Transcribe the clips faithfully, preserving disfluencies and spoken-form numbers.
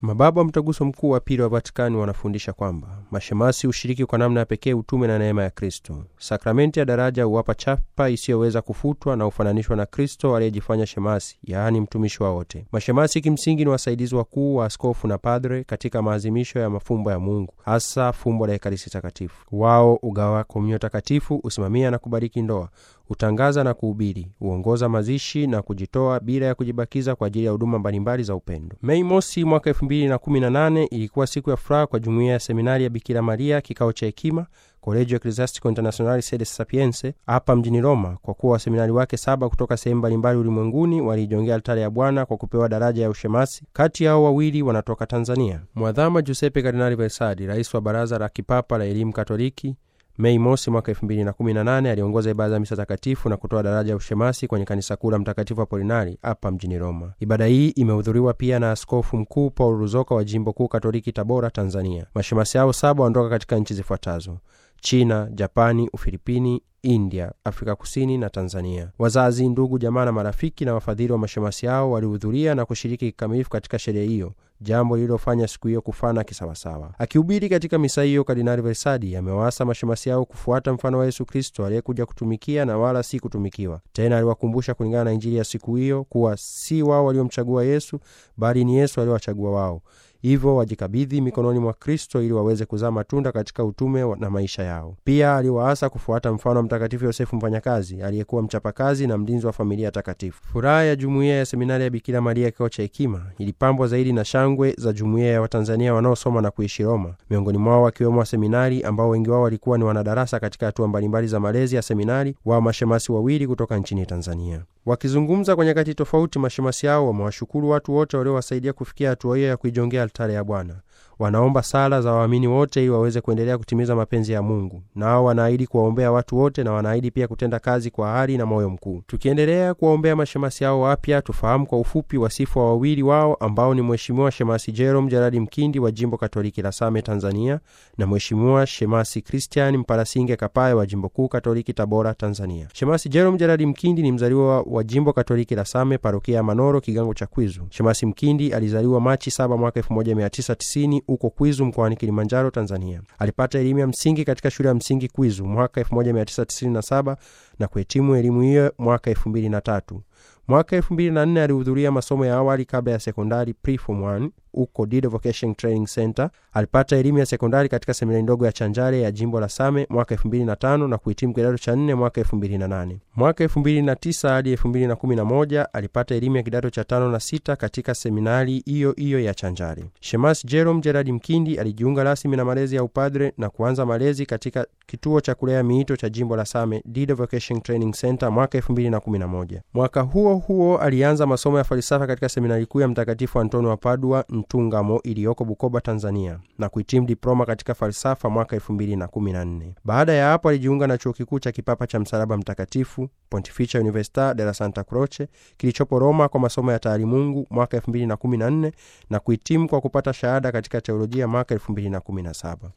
Mababa Mtaguso Mkuu wa Pili wa Vatikani wanafundisha kwamba mashemasi ushiriki kwa namna ya pekee utume na neema ya Kristo. Sakramenti ya daraja huwapa chapa isiyoweza kufutwa na ufananishwa na Kristo aliyejifanya shemasi, yaani mtumishi wa wote. Mashemasi kimsingi ni wasaidizi wakuu wa askofu na padre katika maazimisho ya mafumbo ya Mungu, hasa fumbo la Ekaristi Takatifu. Wao ugawa komunyo takatifu, usimamia na kubariki ndoa, utangaza na kuhubiri, uongoza mazishi na kujitoa bila ya kujibakiza kwa ajili ya huduma mbalimbali za upendo. Mei Mosi mwaka elfu mbili na kumi na nane ilikuwa siku ya furaha kwa jumuiya ya seminari ya Bikira Maria kikao cha hekima Collegio Ecclesiastico Internazionale Sede Sapiense hapa mjini Roma, kwa kuwa waseminari wake saba kutoka sehemu mbalimbali ulimwenguni walijongea altare ya Bwana kwa kupewa daraja ya ushemasi. Kati yao wawili wanatoka Tanzania. Mwadhama Giuseppe Cardinale Versadi, rais wa Baraza la Kipapa la Elimu Katoliki, Mei Mosi mwaka elfu mbili na kumi na nane aliongoza ibada ya misa takatifu na kutoa daraja ya ushemasi kwenye kanisa kuu la Mtakatifu Apolinari hapa mjini Roma. Ibada hii imehudhuriwa pia na Askofu Mkuu Paul Ruzoka wa Jimbo Kuu Katoliki Tabora, Tanzania. Mashemasi hao saba wanatoka katika nchi zifuatazo: China, Japani, Ufilipini, India, Afrika Kusini na Tanzania. Wazazi, ndugu, jamaa na marafiki na wafadhili wa mashemasi hao walihudhuria na kushiriki kikamilifu katika sherehe hiyo, jambo lililofanya siku hiyo kufana kisawasawa. Akihubiri katika misa hiyo, Kardinali Versadi amewaasa mashemasi hao kufuata mfano wa Yesu Kristo aliyekuja kutumikia na wala si kutumikiwa. Tena aliwakumbusha kulingana na Injili ya siku hiyo kuwa si wao waliomchagua Yesu, bali ni Yesu aliyowachagua wao. Hivyo wajikabidhi mikononi mwa Kristo ili waweze kuzaa matunda katika utume na maisha yao. Pia aliwaasa kufuata mfano wa Mtakatifu Yosefu mfanyakazi aliyekuwa mchapakazi na mlinzi wa familia takatifu. Furaha ya jumuiya ya seminari ya Bikira Maria kikao cha hekima ilipambwa zaidi na shangwe za jumuiya ya Watanzania wanaosoma na kuishi Roma, miongoni mwao wakiwemo wa seminari ambao wengi wao walikuwa ni wanadarasa katika hatua mbalimbali za malezi ya seminari wa mashemasi wawili kutoka nchini Tanzania. Wakizungumza kwa nyakati tofauti, mashemasi hao wamewashukuru watu wote waliowasaidia kufikia hatua hiyo ya kuijongea altare ya Bwana. Wanaomba sala za waamini wote ili waweze kuendelea kutimiza mapenzi ya Mungu. Nao wanaahidi kuwaombea watu wote na wanaahidi pia kutenda kazi kwa ari na moyo mkuu. Tukiendelea kuwaombea mashemasi hao wapya, tufahamu kwa ufupi wasifu wa wawili wao ambao ni Mheshimiwa Shemasi Jerome Gerard Mkindi wa Jimbo Katoliki la Same, Tanzania, na Mheshimiwa Shemasi Christian Mparasinge Kapaya wa Jimbo Kuu Katoliki Tabora, Tanzania. Shemasi Jerome Gerard Mkindi ni mzaliwa wa Jimbo Katoliki la Same, parokia ya Manoro, kigango cha Kwizu. Shemasi Mkindi alizaliwa Machi saba mwaka elfu moja mia tisa tisini huko Kwizu mkoani Kilimanjaro, Tanzania. Alipata elimu ya msingi katika shule ya msingi Kwizu mwaka elfu moja mia tisa tisini na saba na kuhitimu elimu hiyo mwaka elfu mbili na tatu. Mwaka elfu mbili na nne alihudhuria masomo ya awali kabla ya sekondari Pre-Form one uko Dido Vocation Training Center. Alipata elimu ya sekondari katika seminari ndogo ya Chanjare ya Jimbo la Same mwaka elfu mbili na tano na kuhitimu kidato cha nne mwaka elfu mbili na nane. Mwaka elfu mbili na tisa hadi elfu mbili na kumi na moja alipata elimu ya kidato cha tano na sita katika seminari hiyo hiyo ya Chanjare. Shemasi Jerome Gerard Mkindi alijiunga rasmi na malezi ya upadre na kuanza malezi katika kituo cha kulea miito cha Jimbo la Same Dido Vocation Training Center mwaka elfu mbili na kumi na moja. Mwaka huo huo alianza masomo ya falsafa katika seminari kuu ya Mtakatifu Antonio wa Padua Ntungamo iliyoko Bukoba, Tanzania, na kuhitimu diploma katika falsafa mwaka elfu mbili na kumi na nne. Baada ya hapo alijiunga na chuo kikuu cha kipapa cha Msalaba Mtakatifu Pontificia Università della Santa Croce kilichopo Roma kwa masomo ya taalimungu mwaka elfu mbili na kumi na nne na kuhitimu kwa kupata shahada katika teolojia mwaka elfu mbili na kumi na saba.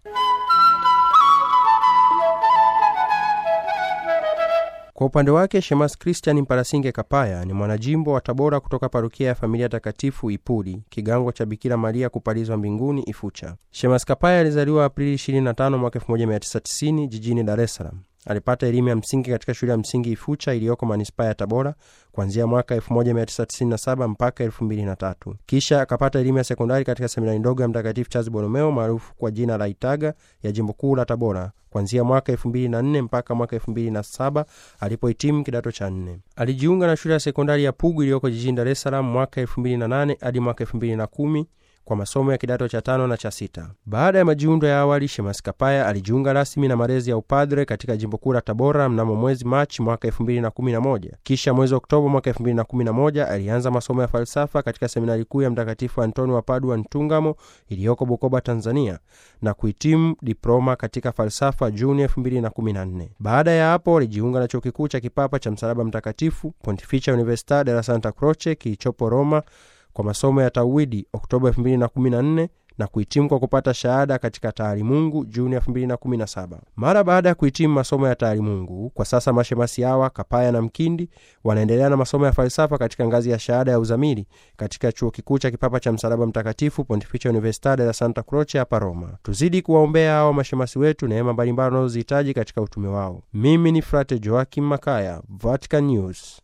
Kwa upande wake, Shemasi Christian Mparasinge Kapaya ni mwanajimbo wa Tabora kutoka parokia ya Familia Takatifu Ipuli, kigango cha Bikira Maria kupalizwa mbinguni Ifucha. Shemasi Kapaya alizaliwa Aprili ishirini na tano mwaka elfu moja mia tisa tisini jijini Dar es Salaam. Alipata elimu ya msingi katika shule ya msingi Ifucha iliyoko manispaa ya Tabora kuanzia mwaka elfu moja mia tisa tisini na saba mpaka elfu mbili na tatu. Kisha akapata elimu ya sekondari katika seminari ndogo ya Mtakatifu Charles Borromeo maarufu kwa jina la Itaga ya Jimbo Kuu la Tabora kuanzia mwaka elfu mbili na nne mpaka mwaka elfu mbili na saba alipohitimu kidato cha nne. Alijiunga na shule ya sekondari ya Pugu iliyoko jijini Dar es Salaam mwaka elfu mbili na nane hadi mwaka elfu mbili na kumi kwa masomo ya kidato cha tano na cha sita. Baada ya majiundo ya awali, Shemasi Kapaya alijiunga rasmi na malezi ya upadre katika Jimbo Kuu la Tabora mnamo mwezi Machi mwaka elfu mbili na kumi na moja. Kisha mwezi Oktoba mwaka elfu mbili na kumi na moja alianza masomo ya falsafa katika seminari kuu ya Mtakatifu Antonio wa Padua Ntungamo iliyoko Bukoba, Tanzania, na kuhitimu diploma katika falsafa Juni elfu mbili na kumi na nne. Baada ya hapo alijiunga na chuo kikuu cha kipapa cha Msalaba Mtakatifu Pontificia Università della Santa Croce kilichopo Roma kwa masomo ya tawhidi Oktoba elfu mbili na kumi na nne na kuhitimu kwa kupata shahada katika taalimungu Juni elfu mbili na kumi na saba. Mara baada ya kuhitimu masomo ya taalimungu, kwa sasa mashemasi hawa Kapaya na Mkindi wanaendelea na masomo ya falsafa katika ngazi ya shahada ya uzamili katika chuo kikuu cha kipapa cha msalaba mtakatifu Pontificia Università della Santa Croce hapa Roma. Tuzidi kuwaombea hawa mashemasi wetu neema mbalimbali wanazozihitaji katika utume wao. Mimi ni Frate Joachim Makaya, Vatican News.